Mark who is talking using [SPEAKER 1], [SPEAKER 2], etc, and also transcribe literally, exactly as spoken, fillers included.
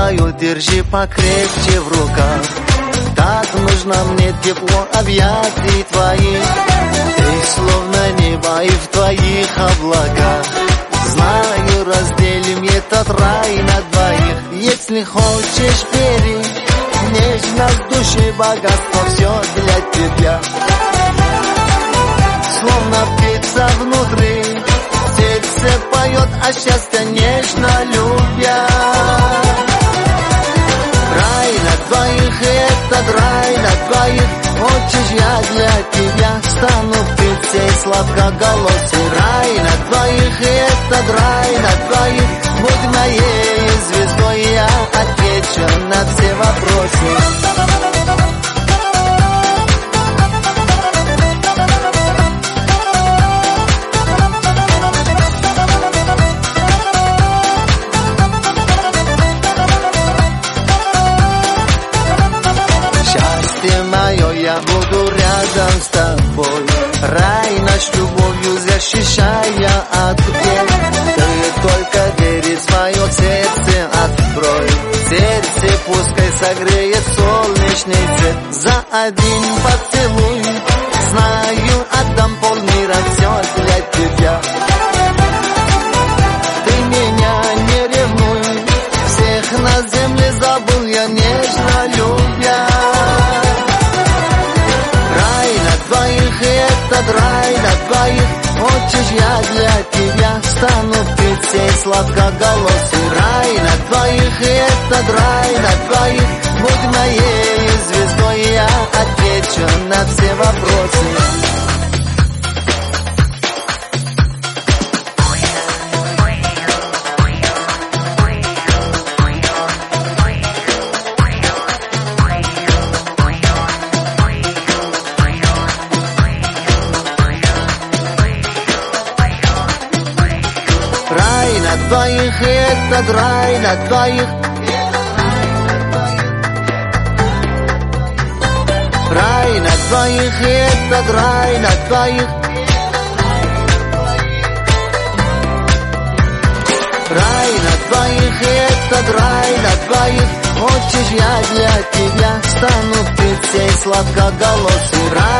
[SPEAKER 1] твою держи покрепче в руках. Так нужно мне тепло объятий твоих. Ты словно небо и в твоих облаках. Знаю, разделим этот рай на двоих. Если хочешь, бери, нежно в душе богатство, все для тебя. Словно птица внутри, сердце поет, а счастье нежно любя. Рай на двоих, этот рай на двоих. Хочешь, я для тебя стану птицей сладкоголосой. Рай на двоих, этот рай на двоих. Будь моей звездой, я отвечу на все вопросы. Я буду рядом с тобой. Рай наш любовью защищая от бед. Ты только двери свое сердце открой. Сердце пускай согреет солнечный свет. За один поцелуй, знаю, отдам полмира, все для тебя. Ты меня не ревнуй, всех на земле забыл я, нежно любя. Этот рай на двоих. Хочешь, я для тебя стану птицей сладкоголосой. Рай на двоих, этот рай на двоих. Будь моей звездой, я отвечу на все вопросы. Рай на двоих, этот рай на двоих. Рай на двоих, этот рай на двоих. Рай на двоих, этот рай на двоих. Хочешь, я для тебя стану птицей сладкоголосой. Рай